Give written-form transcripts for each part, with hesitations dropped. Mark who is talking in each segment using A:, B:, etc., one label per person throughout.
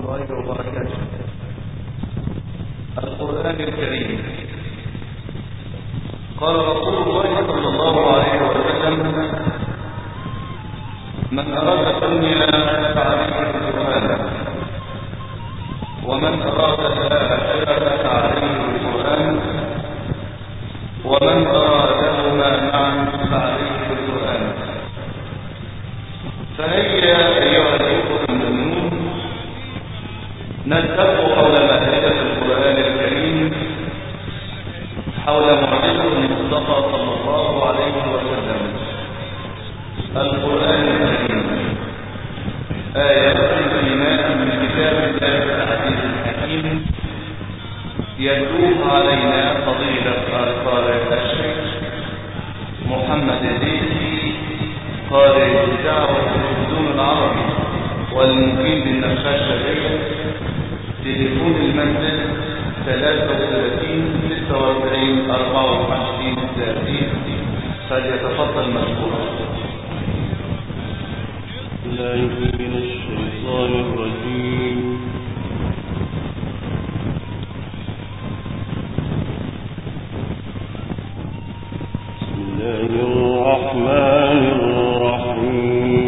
A: الله وبركاته. القرآن الكريم. قال رسول الله صلى الله عليه وسلم: من أراد الدنيا فعليه بالقرآن، ومن أراد الآخرة فعليه بالقرآن، ومن أرادهما معا فعليه بالقرآن. فهيا أيها الإخوة المؤمنون نلتف حول مائدة القرآن الكريم، حول معجزة المصطفى صلى الله عليه وسلم. القرآن الكريم آيات كلمات من كتاب الله العزيز الحكيم، يتلوها علينا فضيلة القارئ الشيخ محمد الديسي، قارئ الدعوة التلفزيون العربي والمقيم بالنقاش الشرعي. تليفون المنزل 33 46 54 30. فليتفضل مشكورا.
B: الله من الشيطان الرجيم. بسم الله الرحمن الرحيم.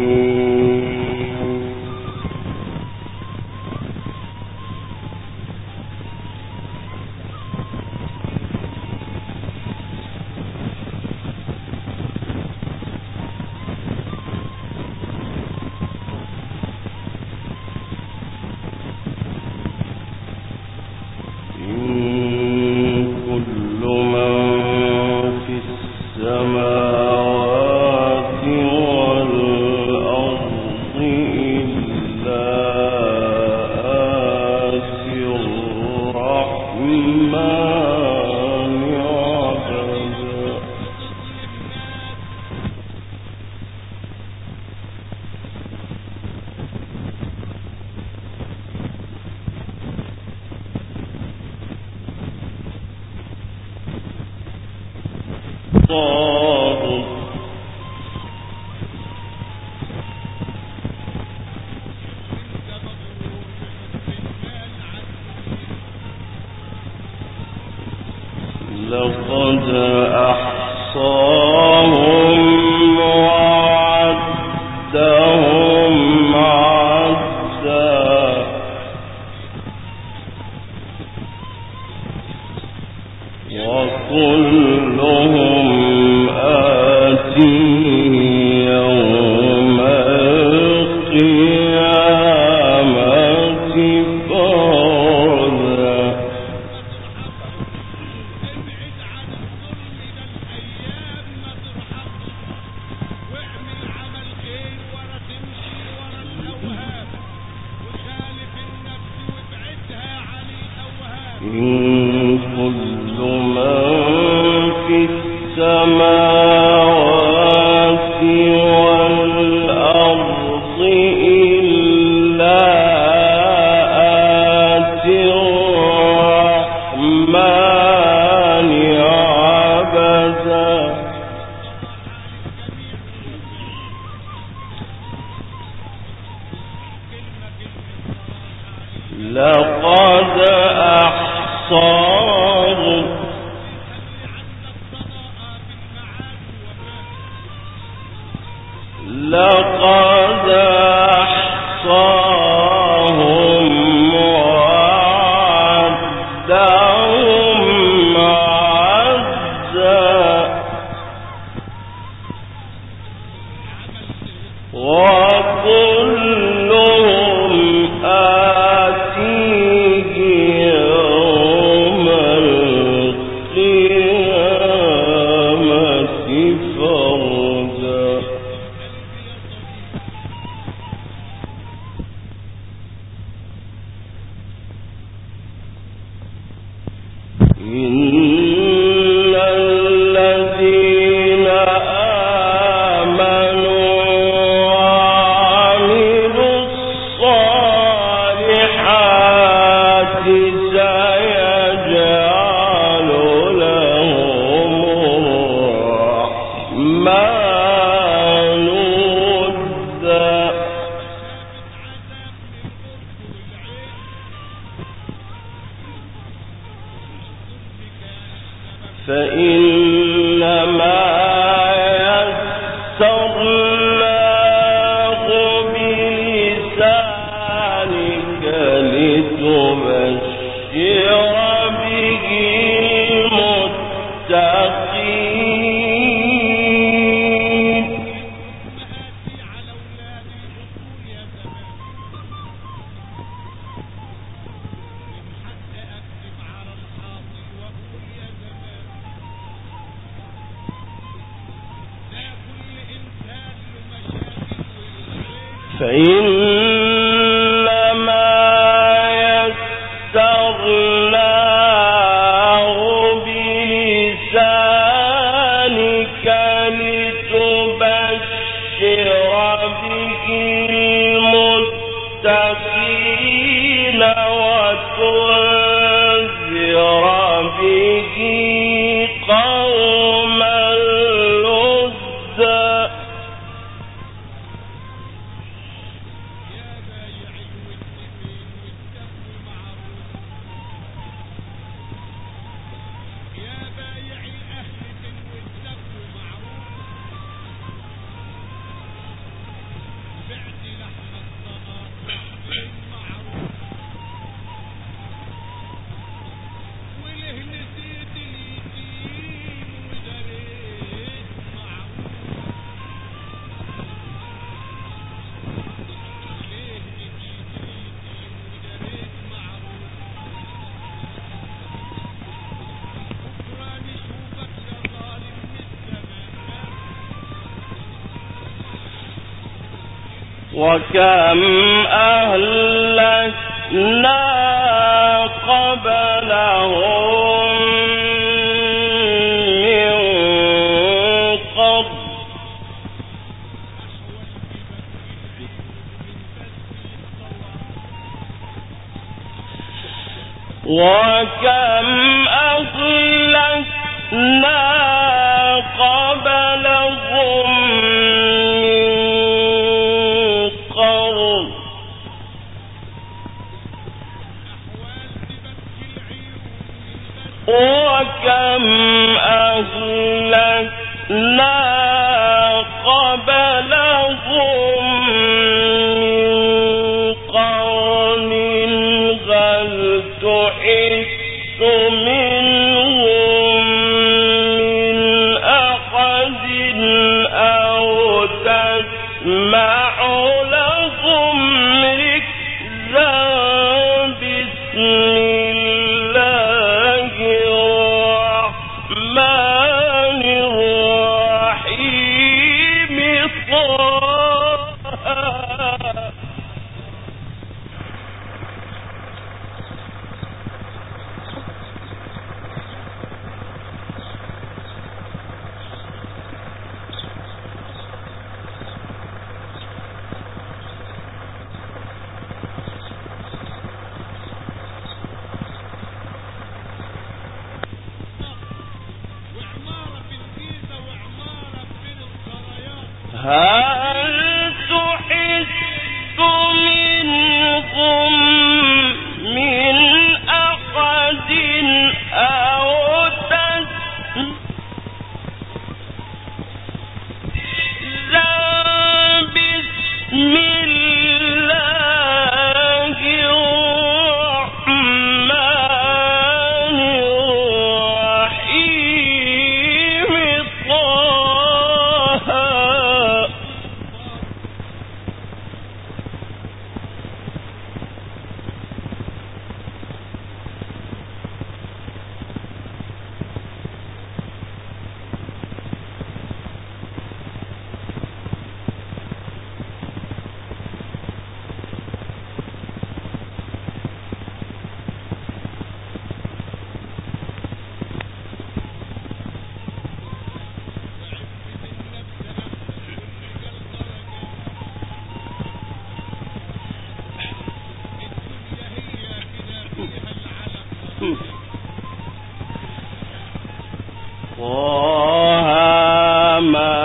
B: لقد أحصاهم وعدهم عدا وكلهم آتيه يوم القيامة فردا. إن كل من في السماوات والأرض إلا آتي الرحمن عبدا. لقد أحصاهم وعدهم عدا وكلهم آتيه يوم القيامة فردا. إن الذين آمنوا وعملوا الصالحات سيجعل لهم الرحمن ودا. فإنما يسرناه بلسانك لتبشر به المتقين. فإنما يسرناه بلسانك لتبشر به المتقين وتنذر به قوما لُدًّا. وكم أهلكنا قبلهم من قرن وكم أهلكنا قبلهم وكم أهلكنا قبلهم من قرن هل تحس منهم من أحد أو تسمع لهم ركزا. بسم هل تحس منهم من أحد أو تسمع بسم الله الرحمن الرحيم. طه ما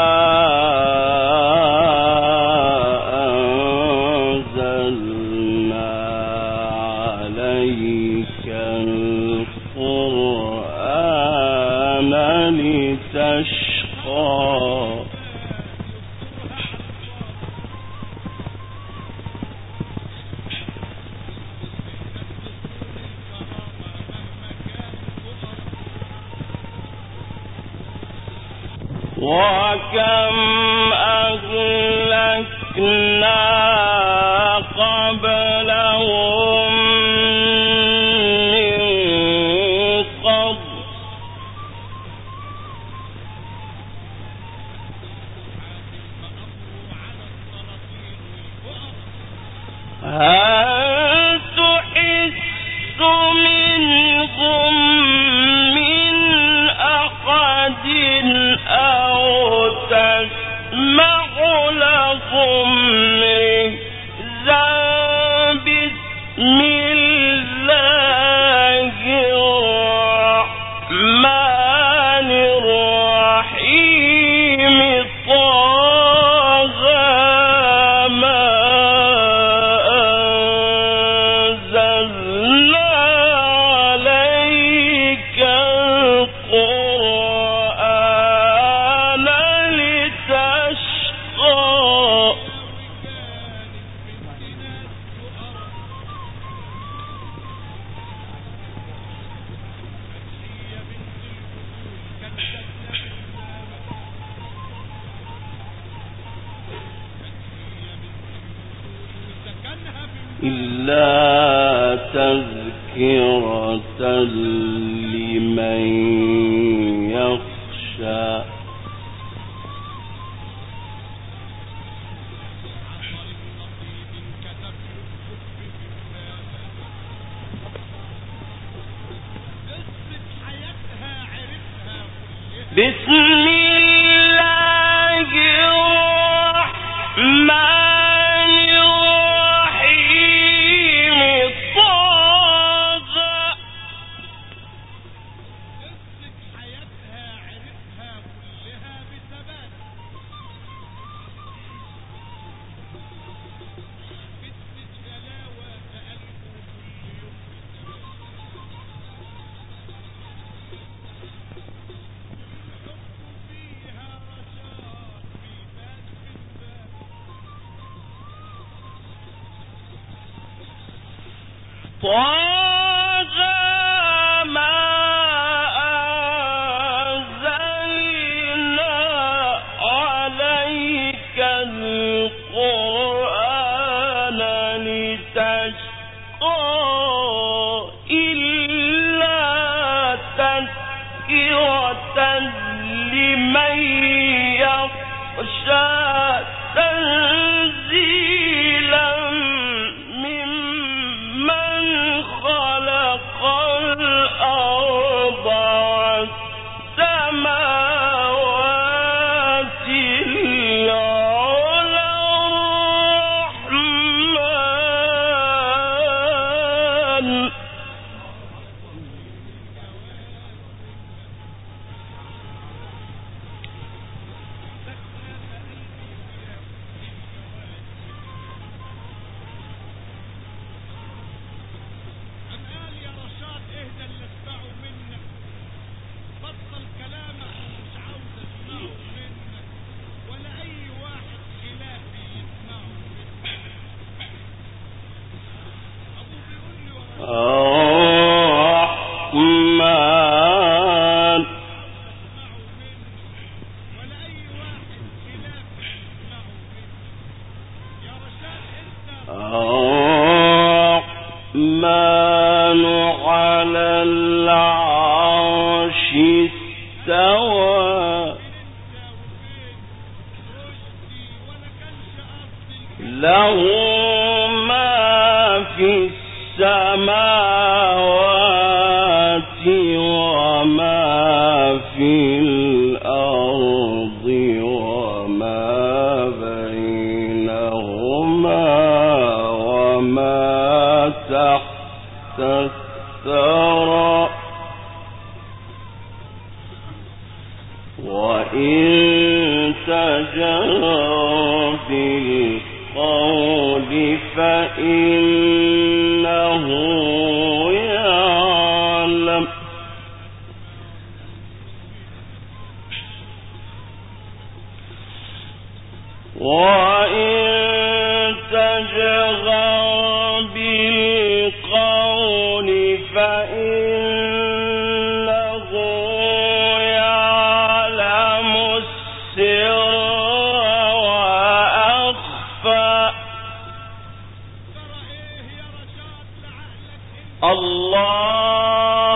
B: أنزلنا عليك القرآن وكم أهلكنا قبلهم من قبل هل تحس منهم من أحد أو تسمع لهم ركزا بسم الله الرحمن الرحيم طه ما أنزلنا عليك القرآن لتشقى إلا تذكرة لمن يخشى بسم الله الرحمن الرحيم طه حياتها عرفها كلها بثبات باسم الجلاوة تألفوا كل يوم طه ما أنزلنا عليك القرآن لتشقى إلا تذكرة لمن يخشى تنزيلا ممن خلق الأرض والسماوات العلى الرحمن الرحمن الرحمن على العرش استوى له ما في السماوات وما في الأرض وما بينهما وما تحت الثرى وإن تجهر بالقول فإنه يعلم وإن تجهر بالقول فإنه يعلم السر الله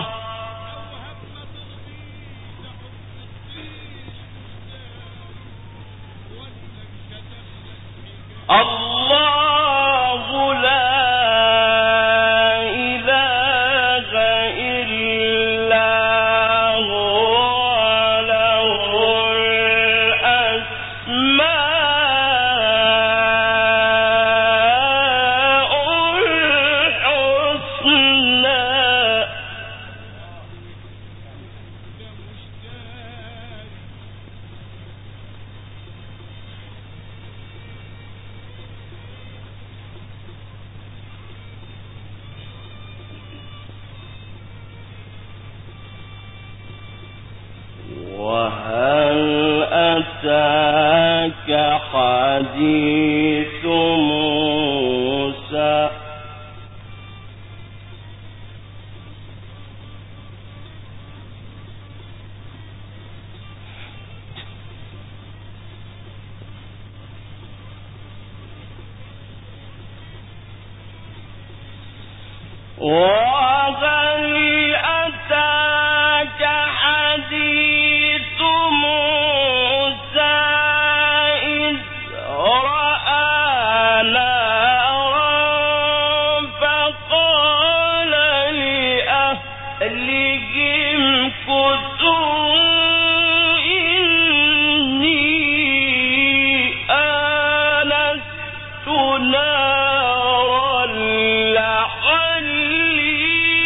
B: الله لا إله إلا هو له الأسماء الحسنى. وهل أتاك حديث موسى وهل أتاك حديث موسى إذ رأى نارا فقال لأهلهم كثوا إني آنست نارا لعلي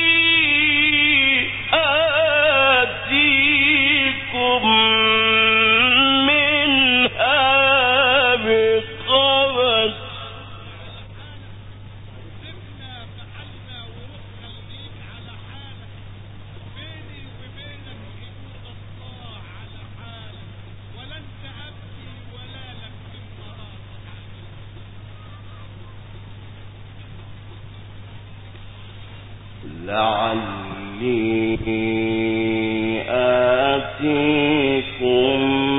B: آتيكم منها بقبس. لعلي آتيكم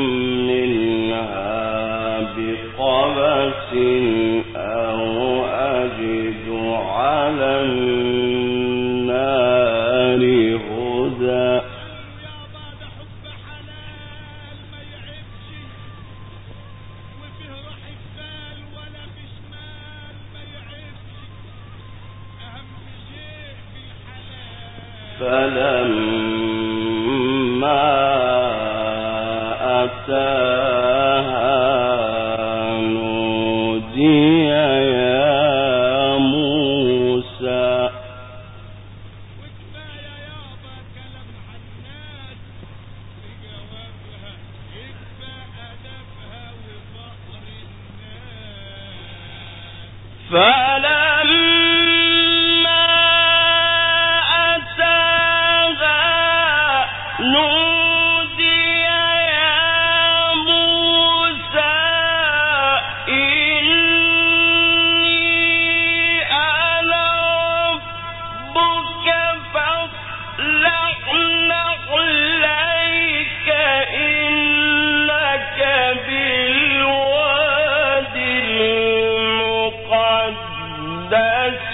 B: منها بقبس أو أجد على النار هدى. فلما أتاها نودي يا موسى. نودي يا موسى إني أنا ربك فاصلح نعليك إنك بالوادي المقدس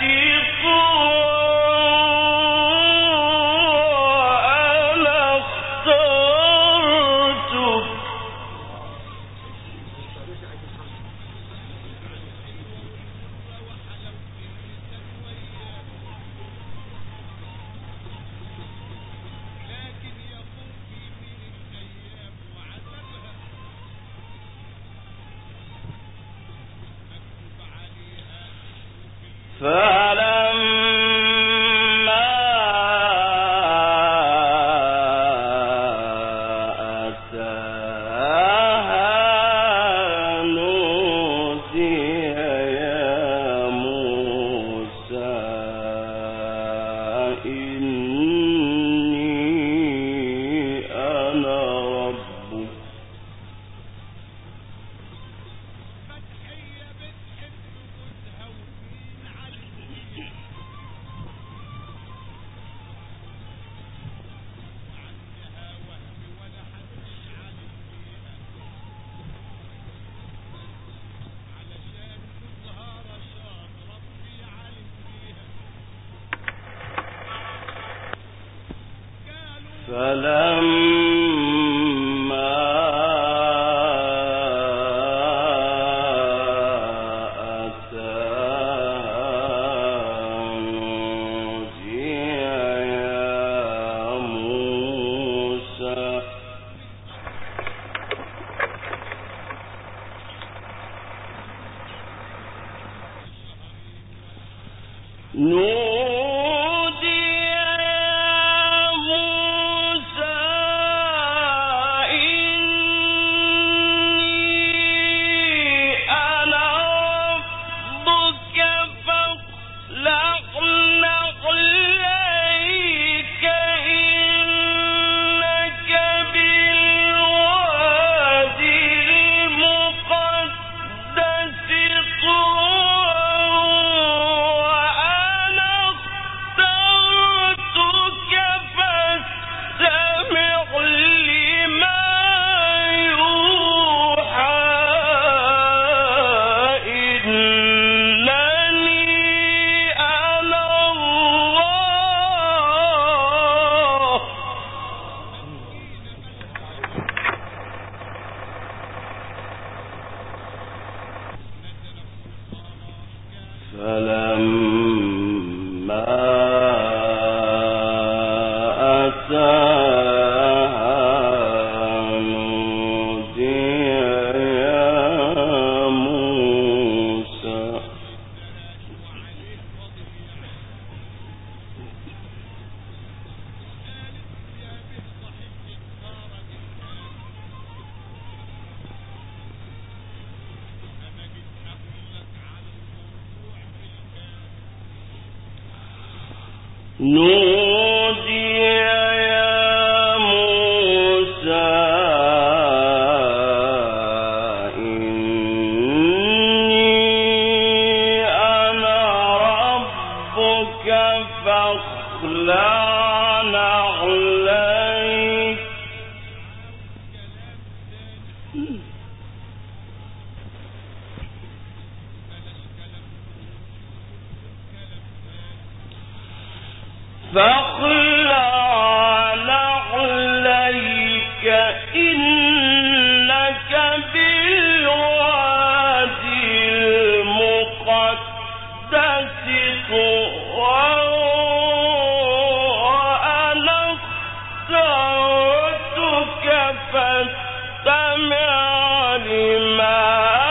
B: فلما أتاها نودي يا موسى إني أنا ربك. نودي يا موسى إني أنا ربك فاخلع نعليك فاخلع نعليك إنك بالوادي المقدس طوى وأنا اخترتك فاستمع لما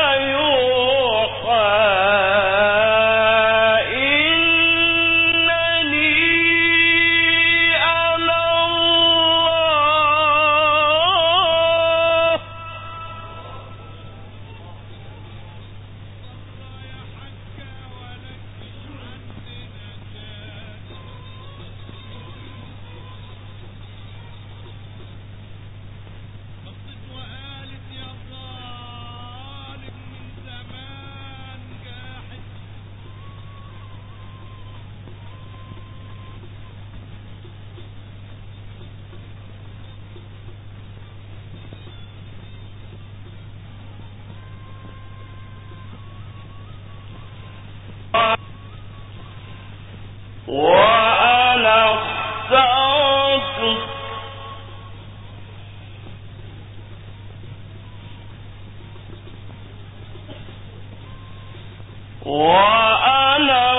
B: وأنا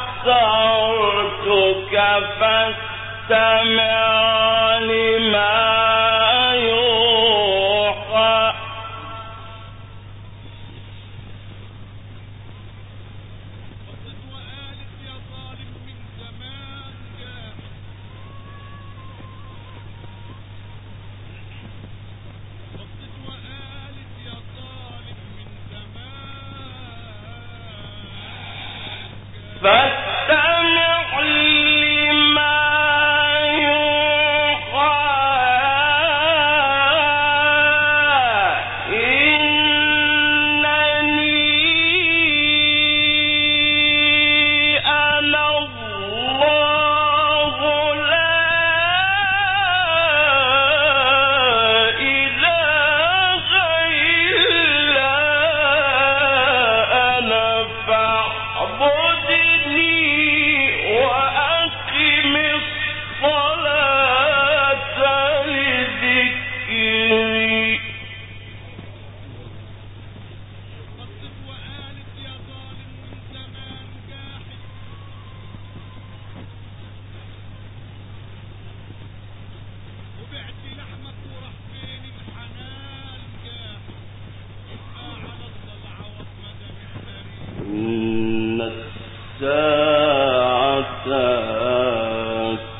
B: اخترتك فاستمع لما يوحى فاستمع لما يوحى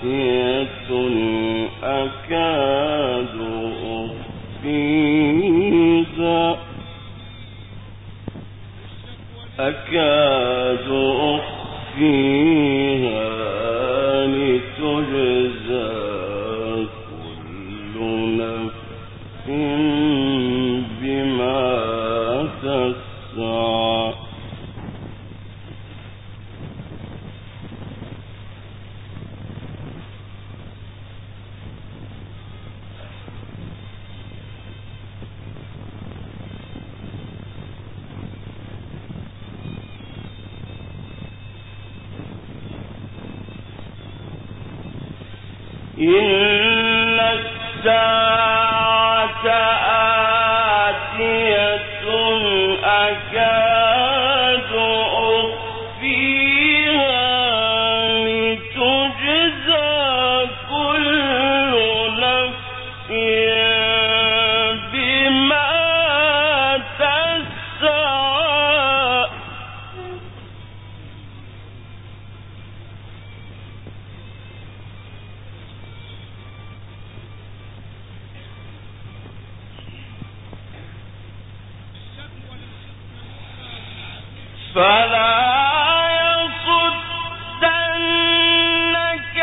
B: أكاد أخفيها لتجزى كل نفس بما تسعى إن الساعة آتية أكاد أخفيها لتجزى كل نفس بما تسعى فلا يصدنك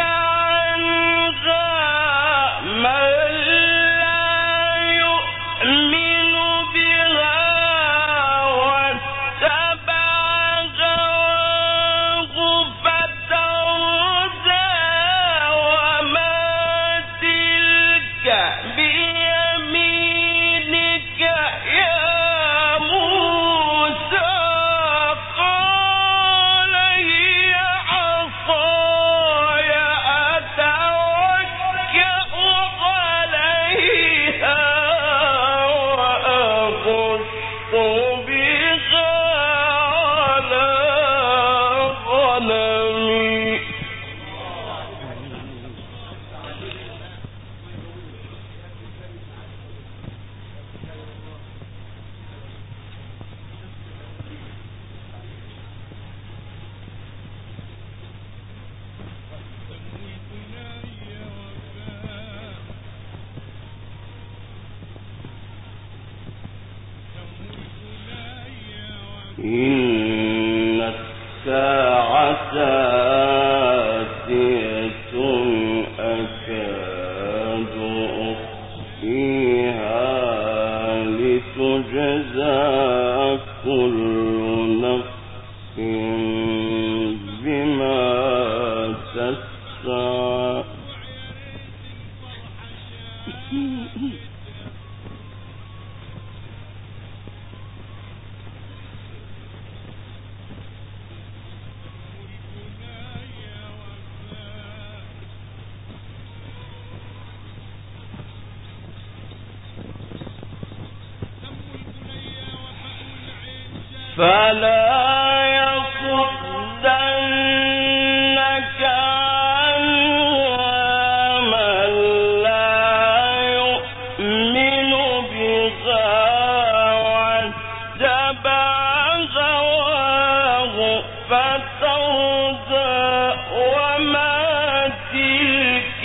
B: عنها من لا يؤمن بها واتبع هواه فتردى وما تلك بيمينك يا موسى قال هي عصاي أتوكأ عليها وأهش بها على غنمي إن الساعة آتية أكاد أخفيها لتجزى كل نفس بما تسعى فلا يصدنك عنها من لا يؤمن بها واتبع هواه فتردى وما تلك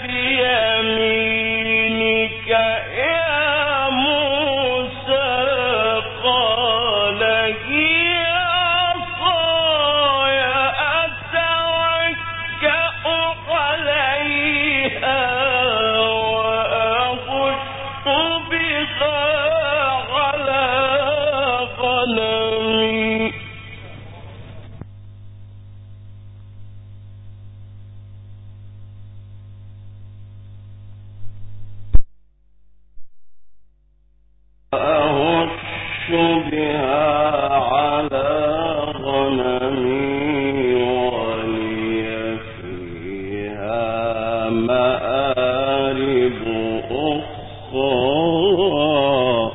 B: بيمينك يا موسى قال هي عصاي أتوكأ عليها وأهش بها على غنمي أهش بها على غنمي ولي فيها مآرب أخرى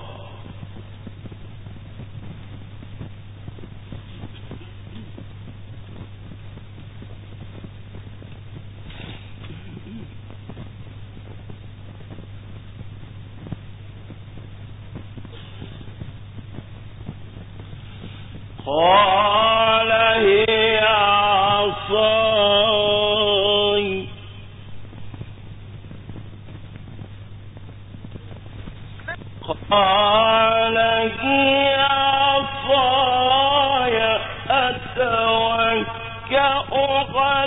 B: قال هي عصاي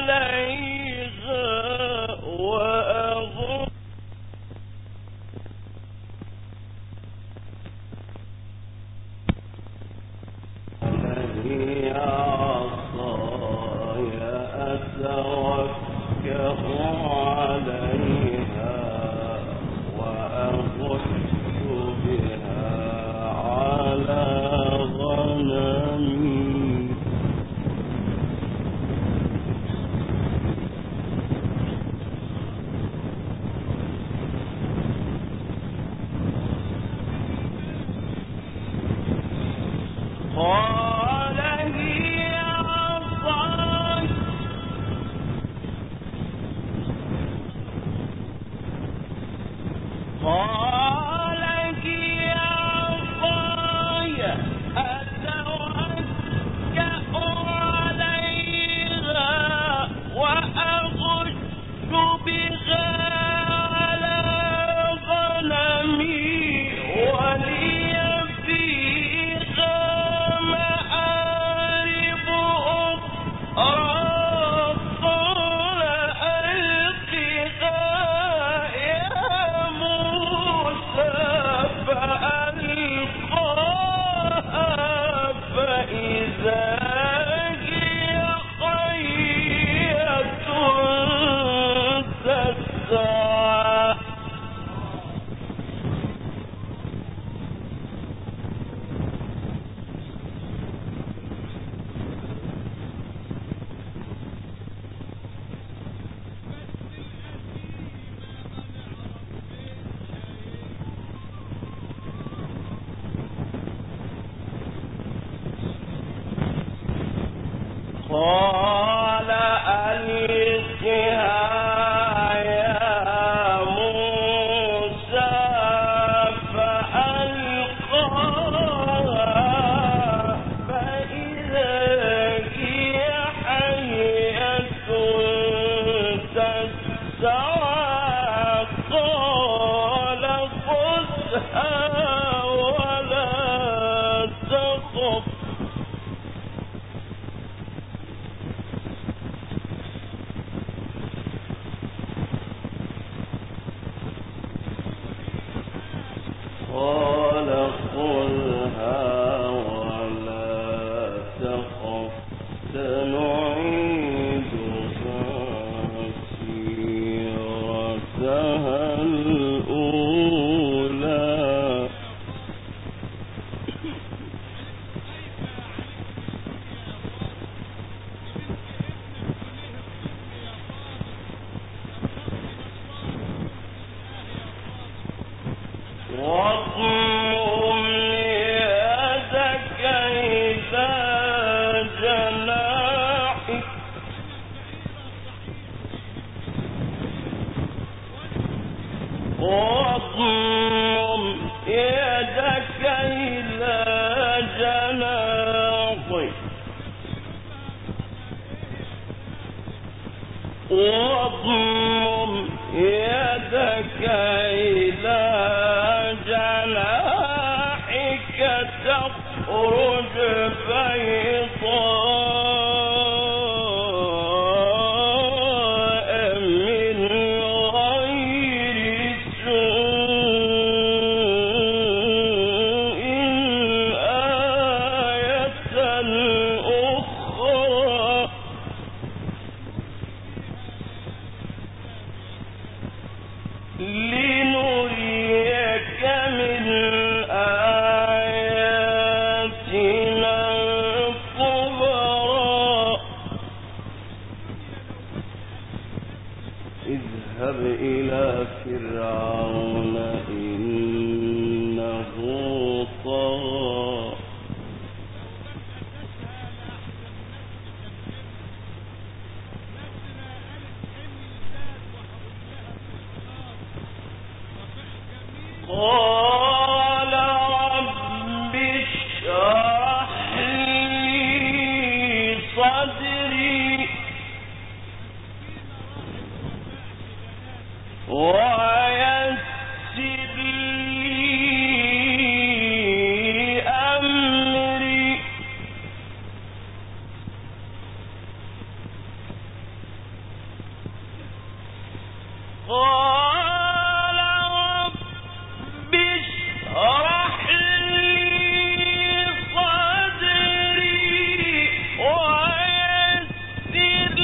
B: قال ألقها يا موسى فألقاها فإذا هي حية تسعى قال خذها ولا تخف قال خذها ولا تخف سنعيدها سيرتها الأولى واضمم يدك إلى جناحك واضمم يدك إلى جناحك واضمم يدك إلى جناحك تخرج بيضاء من غير سوء آية أخرى لنريك من آياتنا الكبرى اذهب إلى فرعون إنه طغى قال رب اشرح لي صدري ويسر لي أمري قال رب اشرح لي صدري ويسر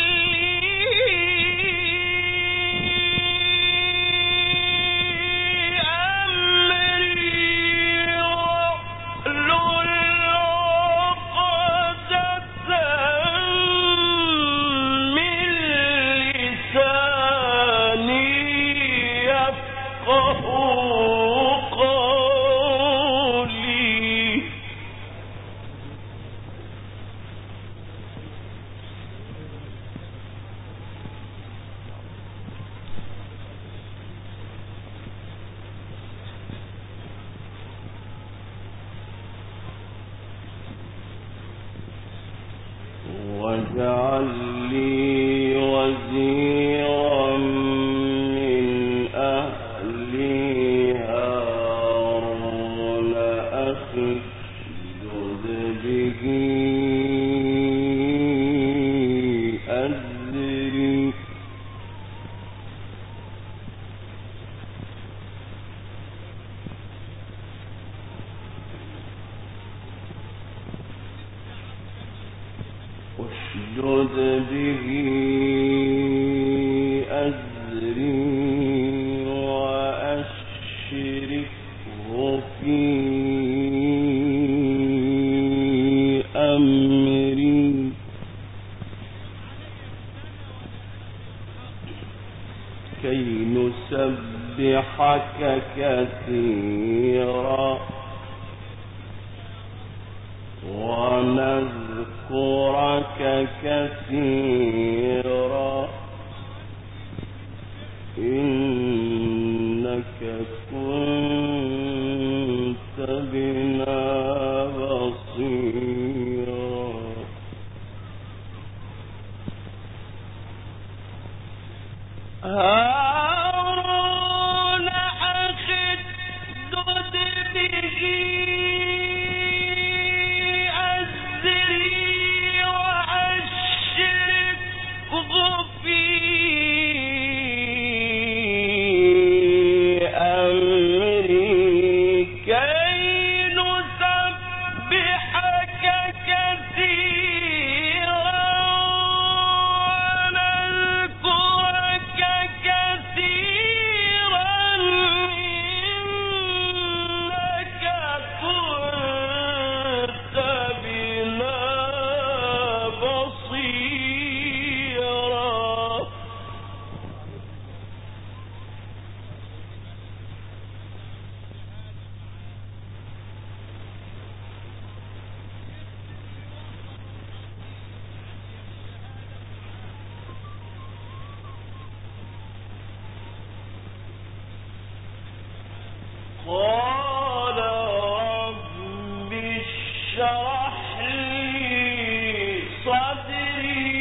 B: لي أمري واحلل عقدة من لساني يفقهوا قولي. واجعل لي وزيرا من أهلي هارون أخي اشدد به أزري واشدد به أزري وأشركه في أمري كي نسبحك كثيرا ونذكرك كثيرا إنك كنت بنا بصيرا. هارون أخي اشدد به أزري وأشركه في أمري كي نسبحك كثيرا ونذكرك كثيرا إنك كنت بنا بصيرا. قال رب اشرح لي صدري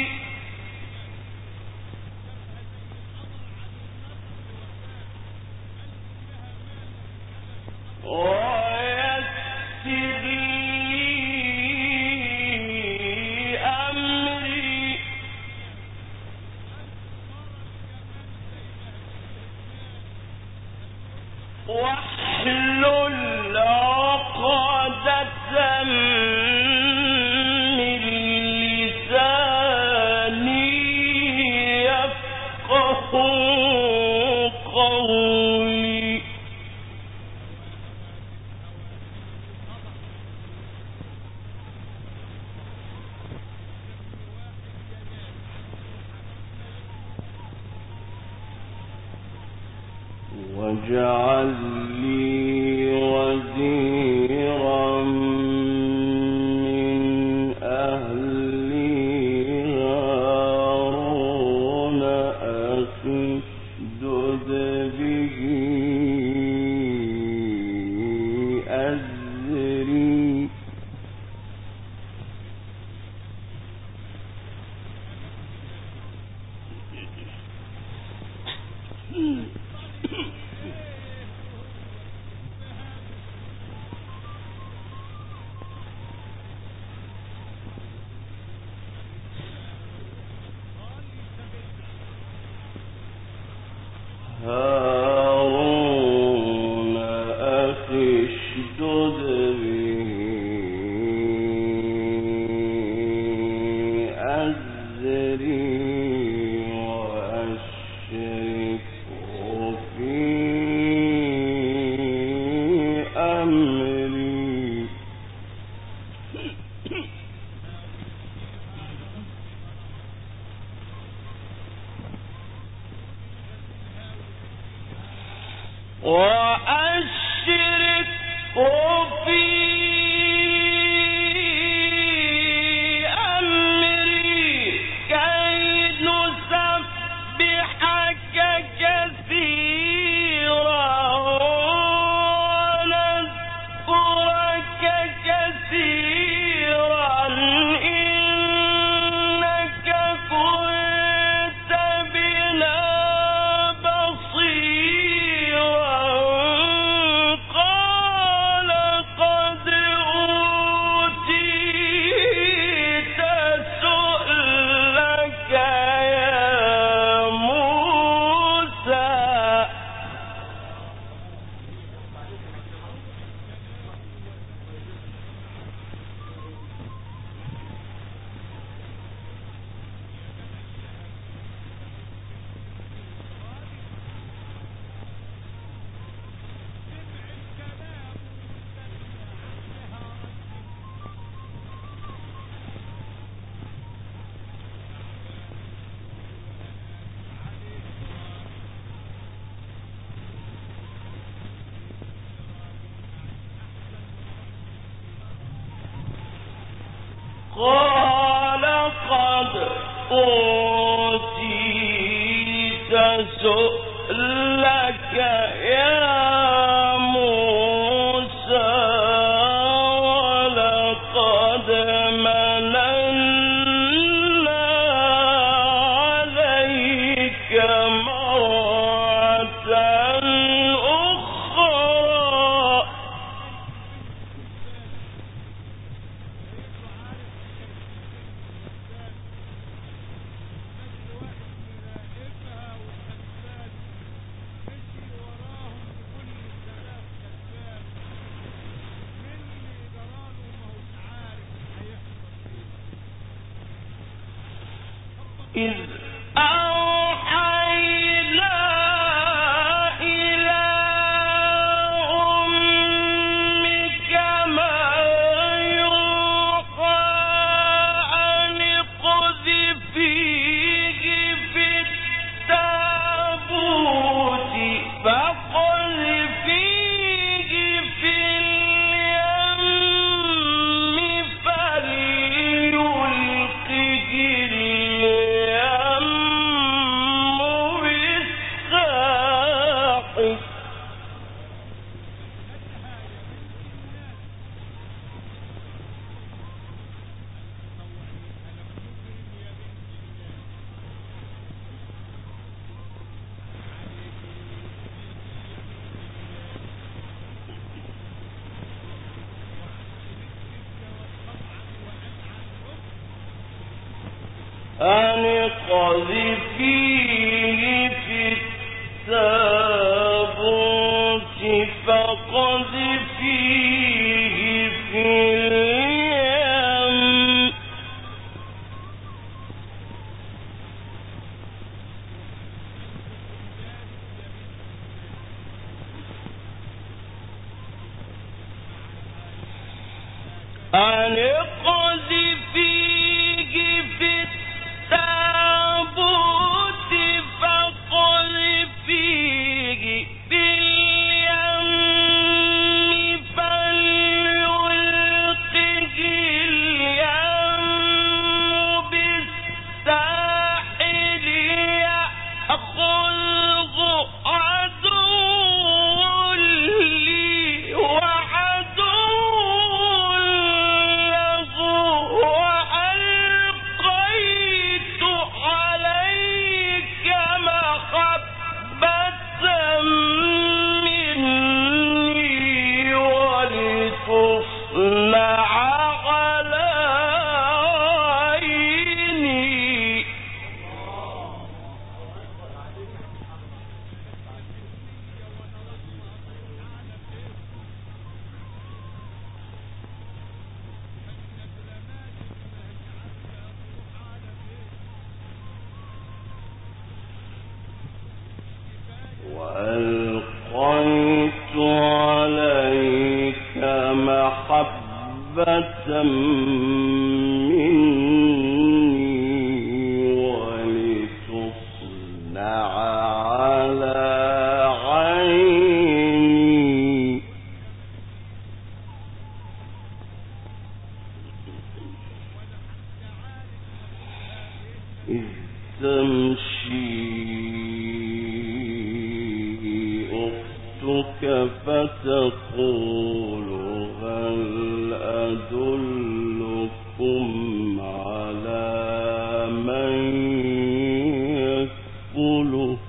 B: ويسر لي أمري واحلل عقدة من لساني يفقهوا قولي. واجعل لي وزيرا من أهلي هارون أخي اشدد به أزري هارون أخي اشدد به أزري وأشركه في أمري كي نسبحك كثيرا ونذكرك كثيرا إنك كنت بنا بصيرا قال قد أوتيت سؤلك يا موسى قال قد أوتيت سؤلك يا موسى ولقد مننا عليك مرة أخرى إذ أوحينا إلى أمك ما يوحى أن اقذفيه في التابوت فاقذفيه في اليم فليلقه اليم بالساحل أن اقذفيه في التابوت فاقذفيه في اليم أن اقذفيه في التابوت وألقيت عليك محبة مني ولتصنع على عيني إذ تمشي أختك فتقول هل أدلكم على من يكفله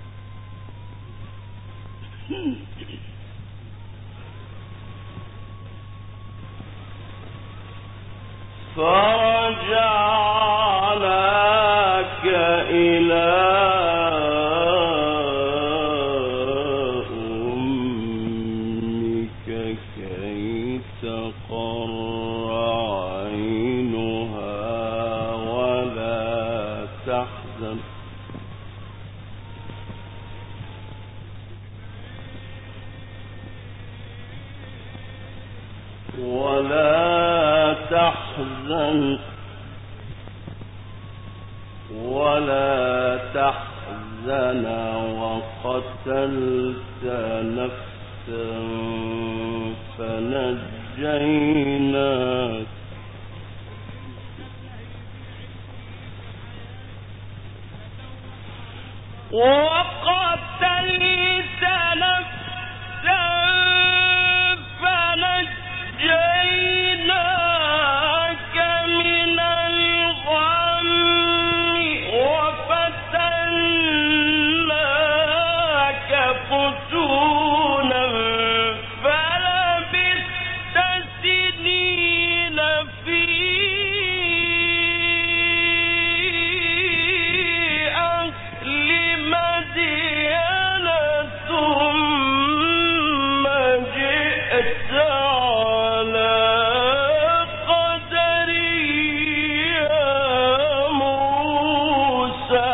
B: فرجعناك إلى أمك كي تقر عينها ولا تحزن وقتلت نفسا فنجيناك من الغم وفتناك فتونا فلبثت سنين في أهل مدين ثم جئت على قدري يا موسى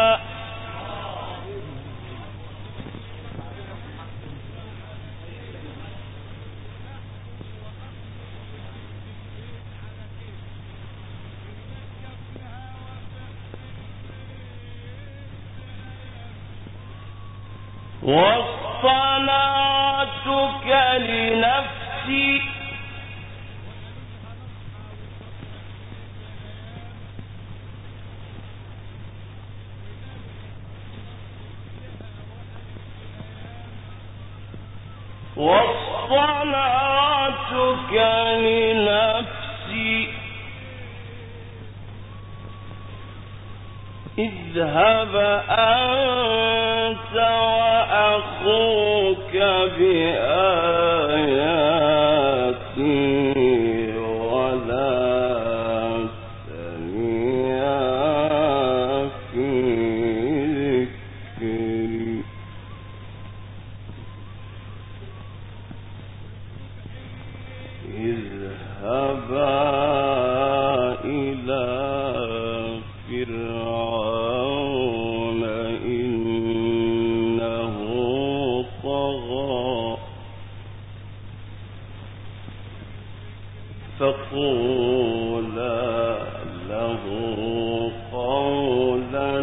B: واصطنعتك لنفسي اذهب أنت وأخوك بآياتي ولا تنيا في ذكري اذهبا إلى فرعون إنه طغى فقولا له قولا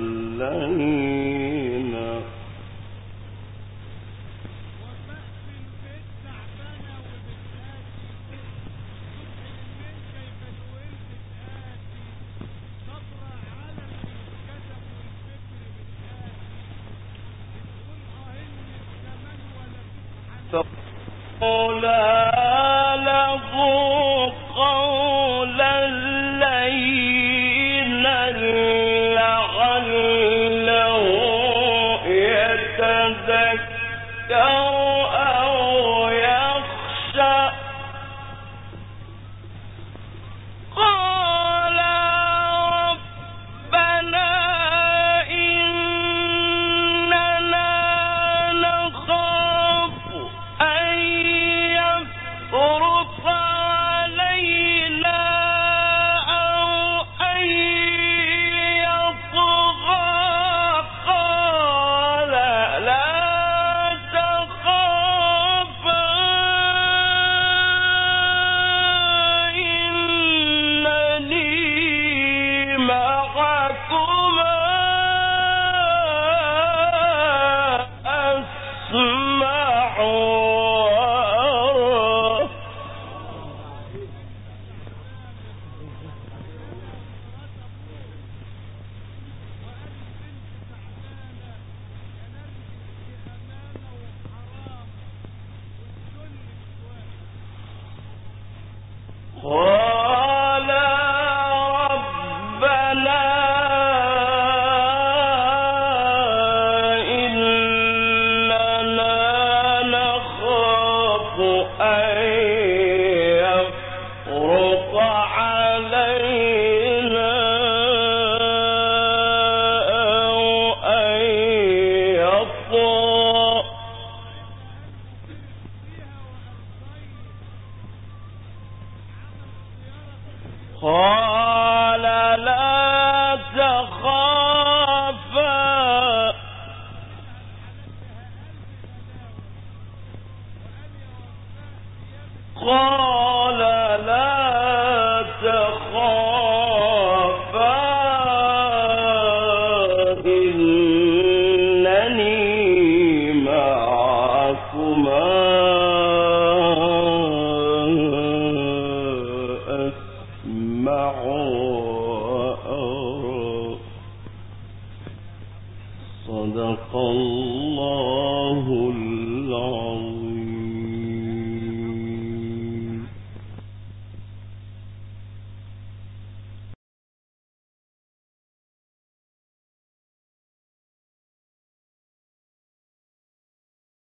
B: لينا فقولا له قولا لينا لعله يتذكر أو يخشى قال ربنا إننا نخاف أن يفرط علينا أو أن يطغى قال لا الله العظيم.